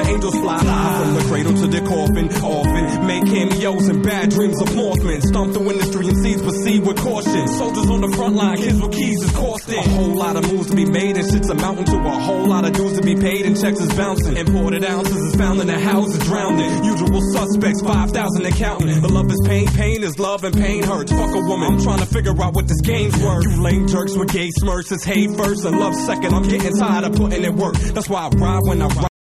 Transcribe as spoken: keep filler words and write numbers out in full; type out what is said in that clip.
angels fly high from the cradle to the coffin. Often make cameos and bad dreams of Northmen. Stomp through industry and seeds, proceed with caution. Soldiers on the front line, kids with keys is costing. A whole lot of moves to be made and shit's amounting to a whole lot of dues to be paid and checks is bouncing. Imported ounces is found in the houses drowning. Usual suspects, five thousand and counting. But love is pain, pain is love, and pain hurts. Fuck a woman, I'm trying to figure out what this game's worth. You lame jerks with gay smirks, it's hate first and love second. I'm getting tired of putting in work. That's why I ride when I ride.